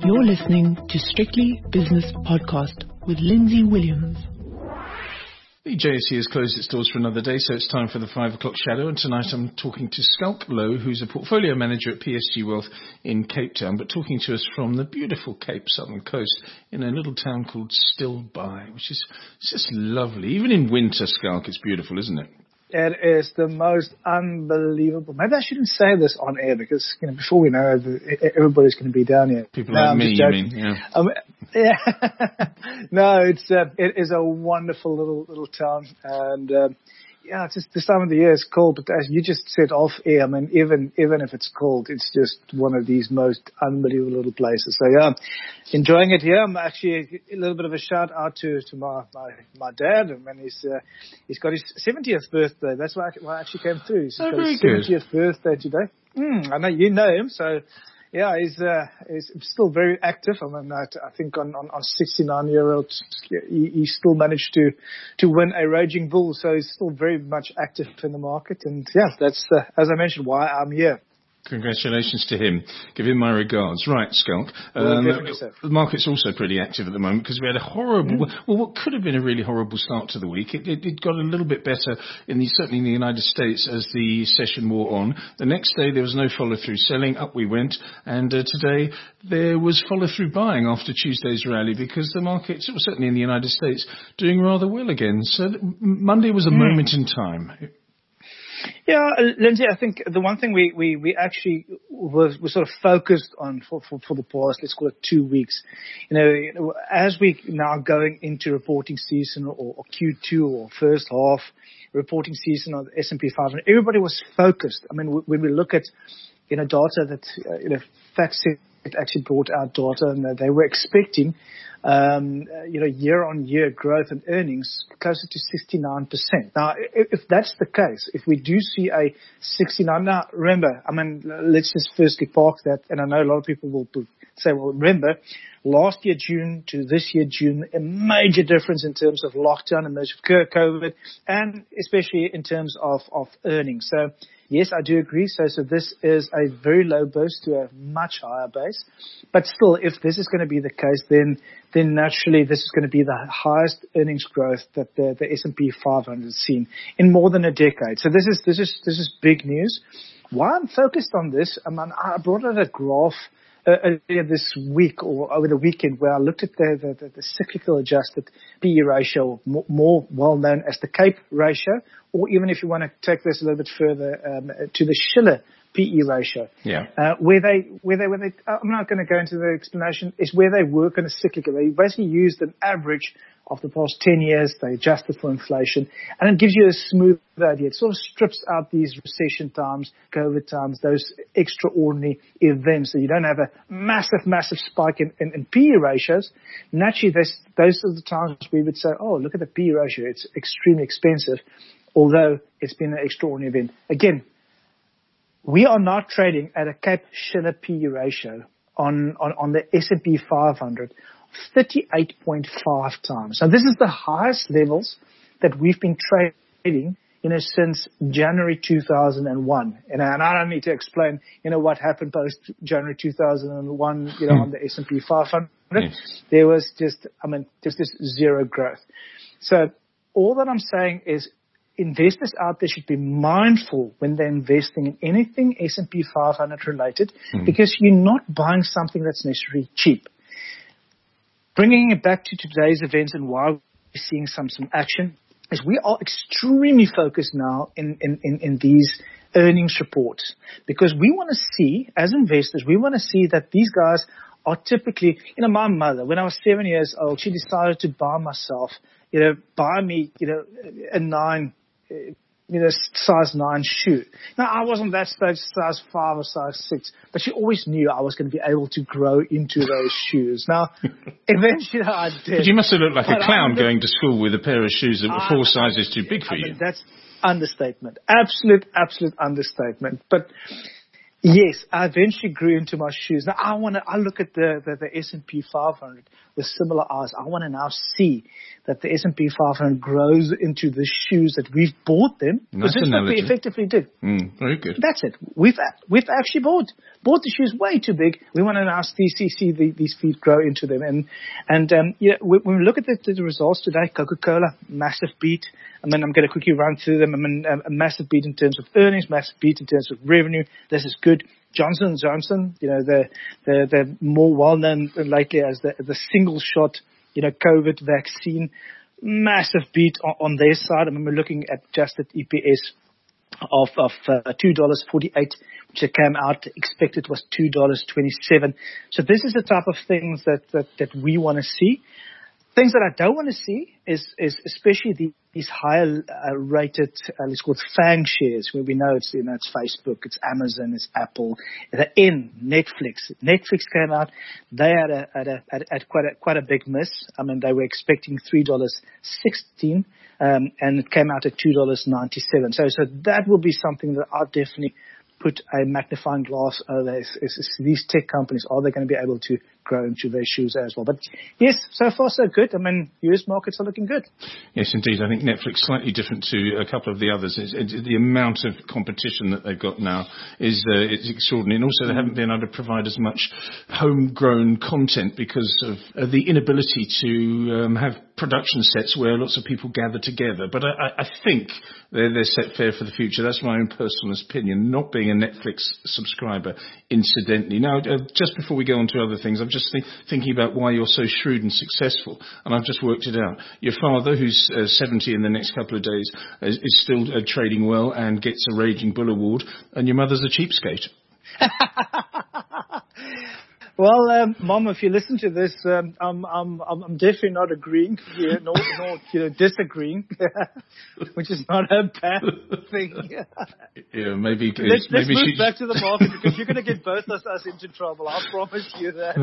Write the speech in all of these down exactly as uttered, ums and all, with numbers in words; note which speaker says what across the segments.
Speaker 1: You're listening to Strictly Business Podcast with Lindsay Williams.
Speaker 2: The J S E has closed its doors for another day, so it's time for the five o'clock shadow. And tonight I'm talking to Schalk Louw, who's a portfolio manager at P S G Wealth in Cape Town, but talking to us from the beautiful Cape Southern Coast in a little town called Stilbaai, which is it's just lovely. Even in winter, Schalk, it's beautiful, isn't it?
Speaker 3: It is the most unbelievable. Maybe I shouldn't say this on air because, you know, before we know it, everybody's going to be down here.
Speaker 2: People
Speaker 3: no,
Speaker 2: like
Speaker 3: I'm
Speaker 2: me,
Speaker 3: just
Speaker 2: you
Speaker 3: joking.
Speaker 2: mean? Yeah.
Speaker 3: Um, yeah. no, it's uh, it is a wonderful little little town, and uh, yeah, it's just this time of the year is cold. But as you just said off air, I mean, even even if it's cold, it's just one of these most unbelievable little places. So yeah, enjoying it here. I'm actually a little bit of a shout out to to my my, my dad, and when he's uh, he's got his seventieth birthday. That's why I, why I actually came through. He's
Speaker 2: oh,
Speaker 3: got
Speaker 2: very
Speaker 3: his
Speaker 2: good.
Speaker 3: seventieth birthday today. Mm, I know you know him, so. Yeah, he's, uh, he's still very active. I mean, I, I think on, on, on sixty-nine-year-old, he, he still managed to, to win a Raging Bull, so he's still very much active in the market. And yeah, that's, uh, as I mentioned, why I'm here.
Speaker 2: Congratulations to him. Give him my regards. Right, Schalk. Um, the market's also pretty active at the moment because we had a horrible, mm. well, what could have been a really horrible start to the week. It, it, it got a little bit better, in the, certainly in the United States, as the session wore on. The next day there was no follow-through selling. Up we went. And uh, today there was follow-through buying after Tuesday's rally because the market, certainly in the United States, doing rather well again. So Monday was a mm. moment in time.
Speaker 3: Yeah, Lindsay, I think the one thing we, we, we actually were, were sort of focused on for, for, for the past, let's call it two weeks, you know, you know, as we now going into reporting season or, or Q two or first half reporting season of the S and P five hundred, everybody was focused. I mean, when we look at, you know, data that, uh, you know, FactSet actually brought out data and they were expecting, um, you know, year-on-year growth in earnings closer to sixty-nine percent. Now, if, if that's the case, if we do see a sixty-nine, now remember, I mean, let's just firstly park that, and I know a lot of people will say, well, remember, last year June to this year June, a major difference in terms of lockdown and measure of COVID, and especially in terms of, of earnings. So, yes, I do agree. So, so this is a very low base to a much higher base. But still, if this is going to be the case, then then naturally this is going to be the highest earnings growth that the, the S and P five hundred has seen in more than a decade. So this is this is this is big news. Why I'm focused on this, I mean, I brought out a graph Uh, earlier this week or over the weekend where I looked at the, the, the cyclical adjusted P E ratio, more, more well known as the CAPE ratio, or even if you want to take this a little bit further, um, to the Shiller P E ratio.
Speaker 2: Yeah.
Speaker 3: Uh, where they, where they, where they, I'm not going to go into the explanation, is where they work on a cyclical. They basically used an average of the past ten years, they adjusted for inflation, and it gives you a smooth idea. It sort of strips out these recession times, COVID times, those extraordinary events, so you don't have a massive, massive spike in, in, in P E ratios. Naturally, those, those are the times we would say, oh, look at the P E ratio, it's extremely expensive, although it's been an extraordinary event. Again, we are not trading at a Cape Shiller P E ratio on, on, on the S and P five hundred. thirty-eight point five times. So this is the highest levels that we've been trading, you know, since January two thousand one. And, and I don't need to explain, you know, what happened post January two thousand one, you know, on the S and P five hundred. Yes. There was just, I mean, just this zero growth. So all that I'm saying is investors out there should be mindful when they're investing in anything S and P five hundred related, mm. because you're not buying something that's necessarily cheap. Bringing it back to today's events and why we're seeing some, some action is we are extremely focused now in, in, in, in these earnings reports because we want to see, as investors, we want to see that these guys are typically, you know, my mother, when I was seven years old, she decided to buy myself, you know, buy me, you know, a nine, you know, size nine shoe. Now, I wasn't that stage, size five or size six, but she always knew I was going to be able to grow into those shoes. Now, eventually I did.
Speaker 2: But you must have looked like but a clown under- going to school with a pair of shoes that were four I, sizes too big for I mean, you.
Speaker 3: That's understatement. Absolute, absolute understatement. But Yes, I eventually grew into my shoes. Now I want to. I look at the, the the S and P five hundred with similar eyes. I want to now see that the S and P five hundred grows into the shoes that we've bought them.
Speaker 2: Nice
Speaker 3: Because that's what we
Speaker 2: analogy.
Speaker 3: effectively did.
Speaker 2: Mm, very good.
Speaker 3: That's it. We've we've actually bought bought the shoes way too big. We want to now see see, see the, these feet grow into them. And and um, yeah, when we look at the, the results today, Coca-Cola, massive beat. I mean, I'm going to quickly run through them. I mean, a, a massive beat in terms of earnings, massive beat in terms of revenue. This is good. Johnson and Johnson, you know, they're, they're, they're more well-known lately as the, the single-shot, you know, COVID vaccine. Massive beat on, on their side. I mean, we're looking at adjusted E P S of, of uh, two dollars forty-eight, which came out, expected was two dollars twenty-seven. So this is the type of things that, that, that we want to see. Things that I don't want to see is, is especially the, these higher uh, rated, uh, let's call it FANG shares, where we know it's, you know, it's Facebook, it's Amazon, it's Apple, the N, Netflix. Netflix came out, they had a, had a, had, had quite a, quite a big miss. I mean, they were expecting three dollars sixteen, um, and it came out at two dollars ninety-seven. So, so that will be something that I'll definitely put a magnifying glass over. Is, is, is these tech companies, are they going to be able to grow into their shoes as well? But yes, so far so good. I mean, U S markets are looking good.
Speaker 2: Yes, indeed. I think Netflix slightly different to a couple of the others. It's, it's, the amount of competition that they've got now is uh, it's extraordinary, and also they haven't been able to provide as much homegrown content because of uh, the inability to um, have production sets where lots of people gather together. But I, I think they're, they're set fair for the future. That's my own personal opinion, not being a Netflix subscriber, incidentally. Now, uh, just before we go on to other things, I'm just think, thinking about why you're so shrewd and successful, and I've just worked it out. Your father, who's uh, seventy in the next couple of days, is, is still uh, trading well and gets a Raging Bull award, and your mother's a cheapskate.
Speaker 3: Well, um, Mom, if you listen to this, um, I'm, I'm, I'm definitely not agreeing, yeah, nor, nor you know, disagreeing, which is not a bad thing.
Speaker 2: Yeah, maybe.
Speaker 3: Let's,
Speaker 2: maybe
Speaker 3: let's move
Speaker 2: she...
Speaker 3: back to the market because you're going to get both of us into trouble. I promise you that.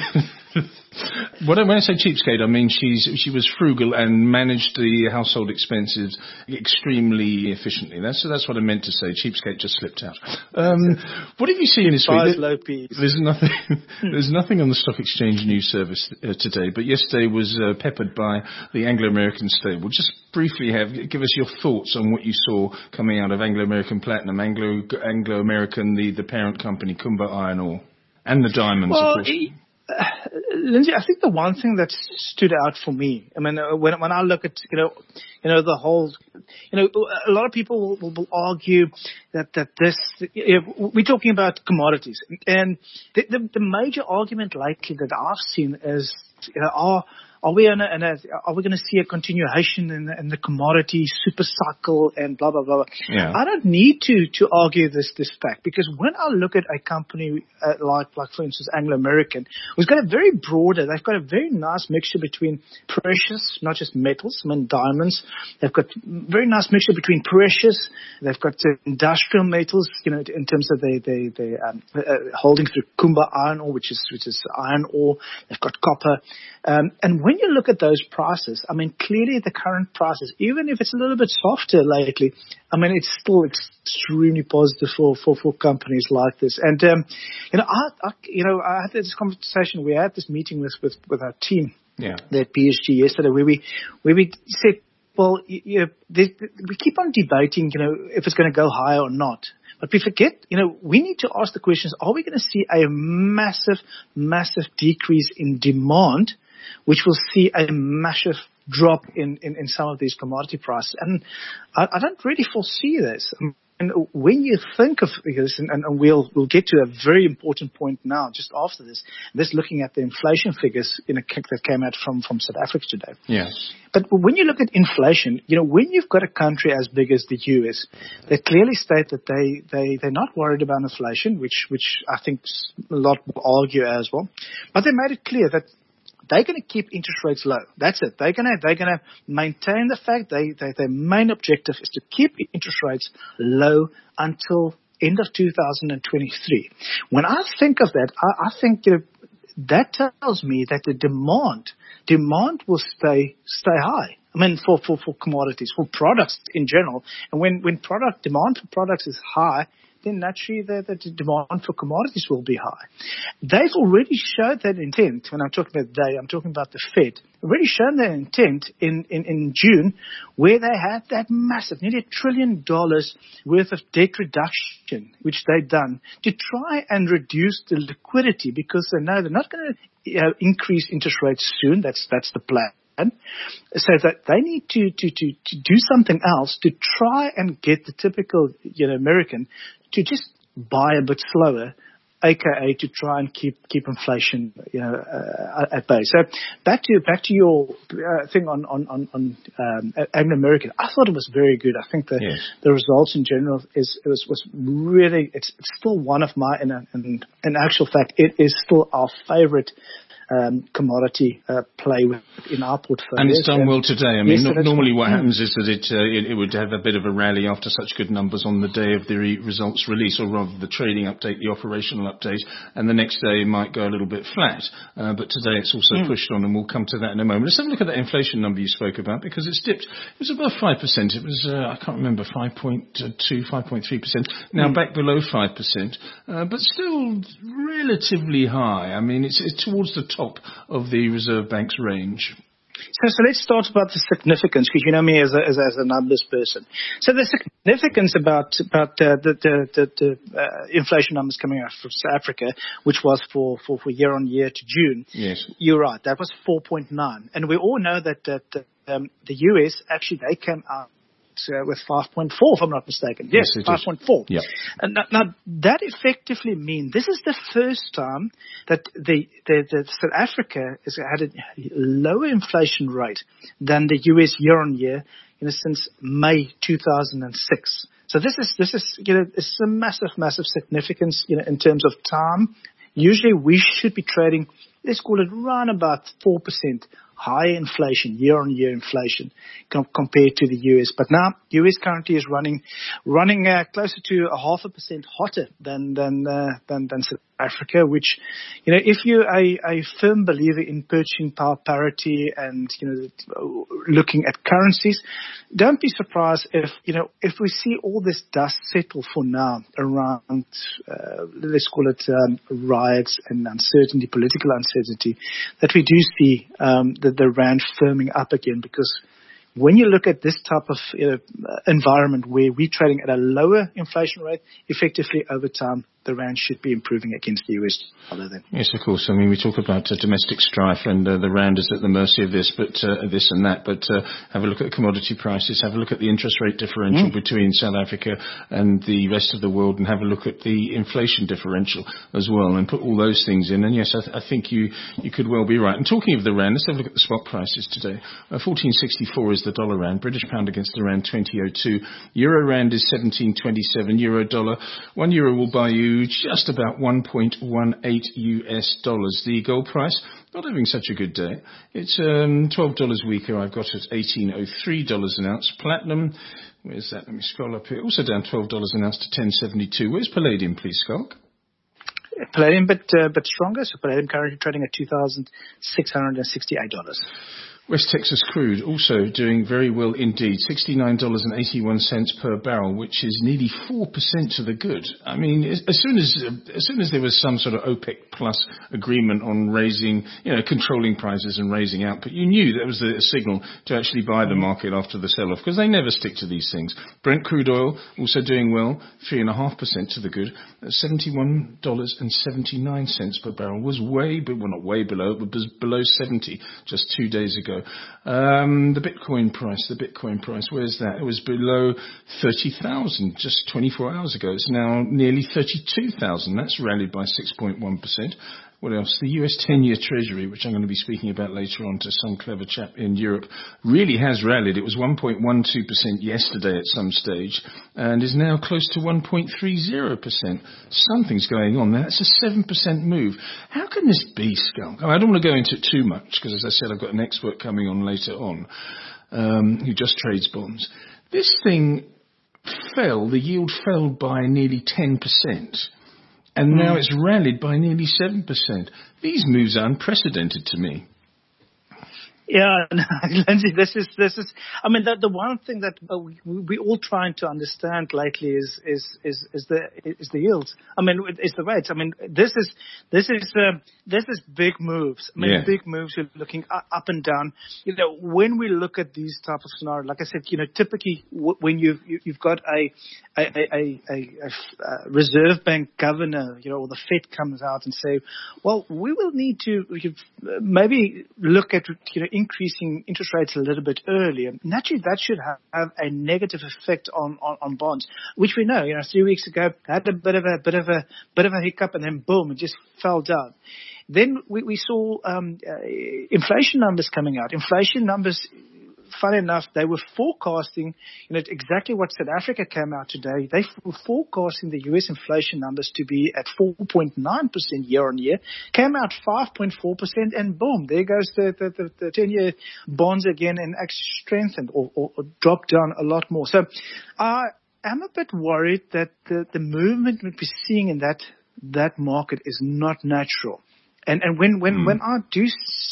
Speaker 2: When I say cheapskate, I mean she's she was frugal and managed the household expenses extremely efficiently. That's that's what I meant to say. Cheapskate just slipped out. Um, what have you seen this week?
Speaker 3: Low P's.
Speaker 2: There's nothing. There's nothing on the Stock Exchange news service uh, today, but yesterday was uh, peppered by the Anglo-American stable. Just briefly, have give us your thoughts on what you saw coming out of Anglo-American Platinum, Anglo Anglo-American, the the parent company, Kumba Iron Ore, and the diamonds,
Speaker 3: well,
Speaker 2: of course.
Speaker 3: He, uh, Lindsay, I think the one thing that stood out for me, I mean, uh, when when I look at you know, you know the whole, you know, a lot of people will, will argue that that this, you know, we're talking about commodities, and the, the the major argument lately that I've seen is, you know, are Are we in a, in a, are we going to see a continuation in the, in the commodity super cycle and blah blah blah?
Speaker 2: Yeah.
Speaker 3: I don't need to to argue this this fact, because when I look at a company uh, like like for instance Anglo American, who's got a very broader, they've got a very nice mixture between precious, not just metals, I mean diamonds. They've got very nice mixture between precious. They've got uh, industrial metals, you know, in terms of they they they um, uh, holding through Kumba iron ore, which is which is iron ore. They've got copper, um, and when When you look at those prices, I mean, clearly the current prices, even if it's a little bit softer lately, I mean, it's still extremely positive for, for, for companies like this. And, um, you know, I, I, you know, I had this conversation, we had this meeting with, with, with our team,
Speaker 2: yeah,
Speaker 3: at P S G yesterday, where we, where we said, well, you, you know, we keep on debating, you know, if it's going to go higher or not. But we forget, you know, we need to ask the questions, are we going to see a massive, massive decrease in demand, which will see a massive drop in, in, in some of these commodity prices? And I, I don't really foresee this. And when you think of this, and, and we'll we'll get to a very important point now, just after this, this looking at the inflation figures in a kick that came out from, from South Africa today.
Speaker 2: Yeah.
Speaker 3: But when you look at inflation, you know, when you've got a country as big as the U S, they clearly state that they, they, they're not worried about inflation, which, which I think a lot will argue as well. But they made it clear that they're going to keep interest rates low. That's it. They're going to they're going to maintain the fact they, they their main objective is to keep interest rates low until end of two thousand twenty-three. When I think of that, I, I think you know, that tells me that the demand demand will stay stay high. I mean, for, for, for commodities, for products in general. And when, when product demand for products is high, then naturally the, the demand for commodities will be high. They've already showed that intent. When I'm talking about they, I'm talking about the Fed. Already shown their intent in, in, in June, where they had that massive, nearly a trillion dollars worth of debt reduction, which they've done to try and reduce the liquidity, because they know they're not going to you know, increase interest rates soon. That's that's the plan. So that they need to, to, to, to do something else to try and get the typical you know American to just buy a bit slower, aka to try and keep keep inflation you know uh, at bay. So back to back to your uh, thing on on on, on um, Anglo American. I thought it was very good. I think the
Speaker 2: yes.
Speaker 3: the results in general is it was was really it's, it's still one of my in, in in actual fact it is still our favorite Um, commodity uh, play with, in our portfolio.
Speaker 2: And it's done well today. I mean,
Speaker 3: yes,
Speaker 2: no, normally what
Speaker 3: yeah.
Speaker 2: happens is that it, uh, it it would have a bit of a rally after such good numbers on the day of the re- results release, or rather the trading update, the operational update, and the next day it might go a little bit flat. Uh, but today it's also mm. pushed on, and we'll come to that in a moment. Let's have a look at that inflation number you spoke about, because it's dipped. It was above five percent. It was, uh, I can't remember, five point two, five point three percent. Now mm. back below five percent, uh, but still relatively high. I mean, it's, it's towards the top of the Reserve Bank's range.
Speaker 3: So, so let's start about the significance, because you know me as a, as, as a numbers person. So the significance about about uh, the the, the, the uh, inflation numbers coming out from South Africa, which was for, for, for year on year to June.
Speaker 2: Yes,
Speaker 3: you're right. That was four point nine, and we all know that that um, the U S actually they came out Uh, with five point four, if I'm not mistaken. Yes,
Speaker 2: yes
Speaker 3: five point four.
Speaker 2: Yeah.
Speaker 3: And now, now, that effectively means this is the first time that the, the, the South Africa has had a lower inflation rate than the U S year on year, you know, since May two thousand six. So this is this is you know this is a massive, massive significance, you know, in terms of time. Usually we should be trading, let's call it around about four percent high inflation, year-on-year inflation com- compared to the U S. But now, U S currently is running running uh, closer to a half a percent hotter than than uh, than, than South Africa, which, you know, if you're a, a firm believer in purchasing power parity and, you know, looking at currencies, don't be surprised if, you know, if we see all this dust settle for now around, uh, let's call it um, riots and uncertainty, political uncertainty, that we do see um, the, the rand firming up again, because when you look at this type of you know, environment where we're trading at a lower inflation rate, effectively over time, the rand should be improving against the U S dollar then.
Speaker 2: Yes, of course. I mean, we talk about uh, domestic strife, and uh, the rand is at the mercy of this, but uh, this and that. But uh, have a look at commodity prices, have a look at the interest rate differential mm. between South Africa and the rest of the world, and have a look at the inflation differential as well, and put all those things in. And yes, I, th- I think you you could well be right. And talking of the rand, let's have a look at the spot prices today. Uh, fourteen sixty-four is the dollar rand, British pound against the rand twenty oh two, euro rand is seventeen twenty-seven, euro dollar one euro will buy you just about one point one eight U S dollars. The gold price, not having such a good day. It's um, twelve dollars weaker. I've got it at eighteen oh three dollars an ounce. Platinum, where's that? Let me scroll up here. Also down twelve dollars an ounce to ten seventy-two. Where's palladium, please, Skulk?
Speaker 3: Palladium, but uh, but stronger. So palladium currently trading at two thousand six hundred sixty-eight dollars.
Speaker 2: West Texas crude also doing very well indeed, sixty-nine dollars and eighty-one cents per barrel, which is nearly four percent to the good. I mean, as soon as as soon as there was some sort of OPEC plus agreement on raising, you know, controlling prices and raising output, you knew that was a signal to actually buy the market after the sell-off, because they never stick to these things. Brent crude oil also doing well, three point five percent to the good, seventy-one dollars and seventy-nine cents per barrel, was way, but well, not way below, but was below seventy just two days ago. Um, the Bitcoin price, the Bitcoin price, where's that? It was below thirty thousand just twenty-four hours ago. It's now nearly thirty-two thousand. That's rallied by six point one percent. What else? The U S ten-year Treasury, which I'm going to be speaking about later on to some clever chap in Europe, really has rallied. It was one point one two percent yesterday at some stage and is now close to one point three zero percent. Something's going on there. That's a seven percent move. How can this be, Skulk? I don't want to go into it too much because, as I said, I've got an expert coming on later on um, who just trades bonds. This thing fell, the yield fell by nearly ten percent. And now it's rallied by nearly seven percent. These moves are unprecedented to me.
Speaker 3: Yeah, no, Lindsay, this is, this is, I mean, the, the one thing that uh, we, we all trying to understand lately is, is, is, is the, is the yields. I mean, it's the rates. I mean, this is, this is, uh, this is big moves. I mean, yeah. big moves are looking up and down. You know, when we look at these type of scenarios, like I said, you know, typically w- when you've, you, you've got a, a, a, a, a, a Reserve Bank governor, you know, or the Fed comes out and say, well, we will need to maybe look at, you know, increasing interest rates a little bit earlier. Naturally, that should have, have a negative effect on, on, on bonds, which we know, you know, three weeks ago had a bit of a bit of a bit of a hiccup, and then boom, it just fell down. Then we, we saw um, uh, inflation numbers coming out. Inflation numbers, funny enough, they were forecasting, you know, exactly what South Africa came out today. They were forecasting the U S inflation numbers to be at four point nine percent year on year, came out five point four percent, and boom, there goes the, the, the, the ten-year bonds again and actually strengthened or, or, or dropped down a lot more. So I am a bit worried that the, the movement we're seeing in that, that market is not natural. And and when when, mm. when I do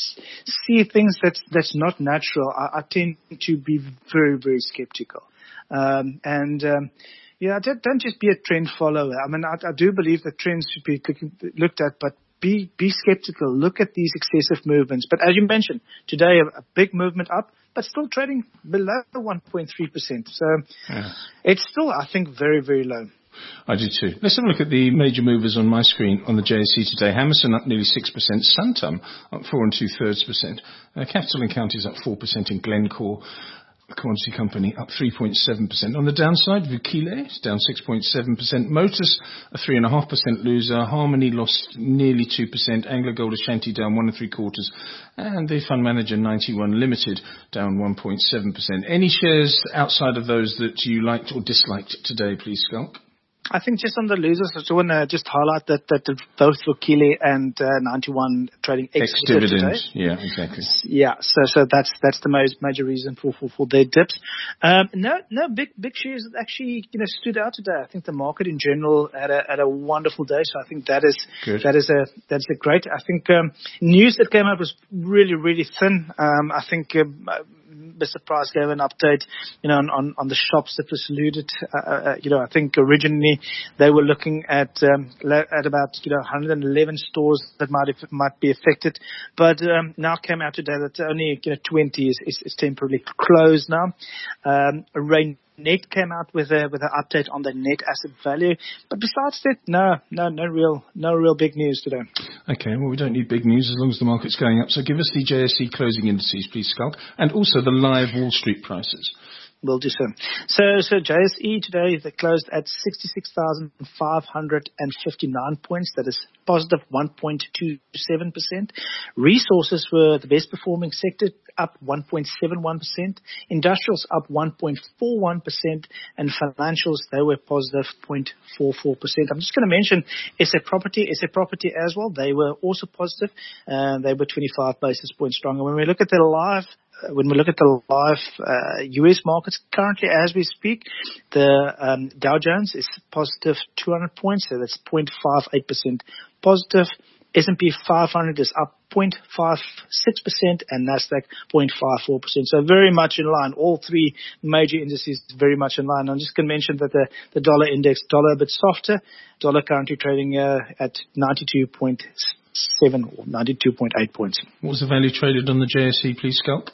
Speaker 3: see things that's that's not natural, I, I tend to be very very skeptical. Um, and um, yeah, don't, don't just be a trend follower. I mean, I, I do believe that trends should be looked at, but be be skeptical. Look at these excessive movements. But as you mentioned today, a, a big movement up, but still trading below one point three percent. So yeah. It's still, I think, very very low.
Speaker 2: I do too. Let's have a look at the major movers on my screen on the J S E today. Hammerson up nearly six percent. Santam up four and two thirds percent. Uh, Capital and Counties up four percent in Glencore. The commodity company up three point seven percent. On the downside, Vukile is down six point seven percent. Motus a three point five percent loser. Harmony lost nearly two percent. AngloGold Ashanti down one and three quarters. And the fund manager ninety-one Limited down one point seven percent. Any shares outside of those that you liked or disliked today, please, Schalk?
Speaker 3: I think just on the losers, I just want to just highlight that, that both Vukile and uh, ninety-one trading
Speaker 2: ex-dividend. Yeah, exactly.
Speaker 3: Yeah, so so that's that's the most major reason for, for, for their dips. Um, no no big big shares that actually you know stood out today. I think the market in general had a had a wonderful day. So I think that is Good. that is a that's a great. I think um, news that came out was really really thin. Um, I think. Um, Mister Price gave an update, you know, on, on, on the shops that was looted. Uh, uh, you know, I think originally they were looking at um, at about you know one hundred eleven stores that might might be affected, but um, now came out today that only you know twenty is, is, is temporarily closed now. Um, Rain. Net came out with a with an update on the net asset value, but besides that, no, no, no real, no real big news today.
Speaker 2: Okay, well, we don't need big news as long as the market's going up. So give us the J S E closing indices, please, Schalk, and also the live Wall Street prices.
Speaker 3: We'll do so. So, so J S E today, they closed at sixty-six thousand five hundred fifty-nine points. That is positive one point two seven percent. Resources were the best performing sector, up one point seven one percent. Industrials up one point four one percent. And financials, they were positive zero point four four percent. I'm just going to mention S A Property, S A Property as well. They were also positive. Uh, they were twenty-five basis points stronger. When we look at the live When we look at the live uh, U S markets currently as we speak, the um, Dow Jones is positive two hundred points, so that's zero point five eight percent positive. S and P five hundred is up zero point five six percent and Nasdaq zero point five four percent. So very much in line. All three major indices very much in line. I'm just going to mention that the, the dollar index, dollar a bit softer, dollar currently trading uh, at ninety-two point seven or ninety-two point eight points.
Speaker 2: What was the value traded on the J S E, please, Schalk?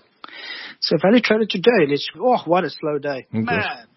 Speaker 3: So value traded today, let's, oh, what a slow day.
Speaker 2: Oh,
Speaker 3: Man.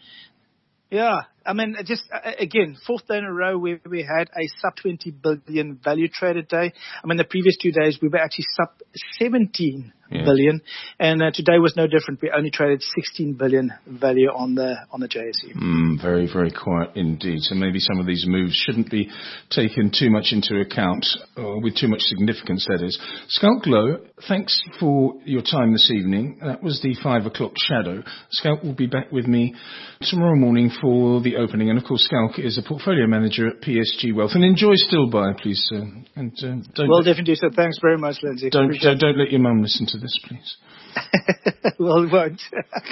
Speaker 3: Yeah, I mean, just uh, again, fourth day in a row where we had a sub twenty billion value traded day. I mean, the previous two days we were actually sub seventeen yeah. billion, and uh, today was no different. We only traded sixteen billion value on the on the J S E.
Speaker 2: Mm, very, very quiet indeed. So maybe some of these moves shouldn't be taken too much into account, or with too much significance, that is. Schalk Louw, thanks for your time this evening. That was the five o'clock shadow. Schalk will be back with me tomorrow morning for the opening, and of course Schalk is a portfolio manager at P S G Wealth. And enjoy still buy, please, sir. And uh, don't
Speaker 3: well, definitely do so. Thanks very much, Lindsay.
Speaker 2: Don't don't, don't let your mum listen to this, please.
Speaker 3: Well, we won't.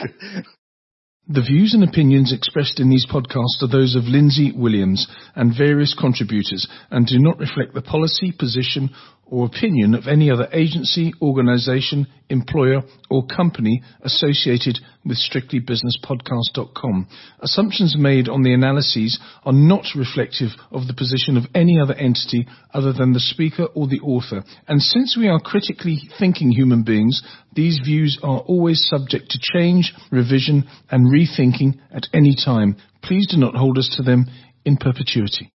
Speaker 2: The views and opinions expressed in these podcasts are those of Lindsay Williams and various contributors, and do not reflect the policy, position, or opinion of any other agency, organisation, employer or company associated with strictly business podcast dot com. Assumptions made on the analyses are not reflective of the position of any other entity other than the speaker or the author. And since we are critically thinking human beings, these views are always subject to change, revision and rethinking at any time. Please do not hold us to them in perpetuity.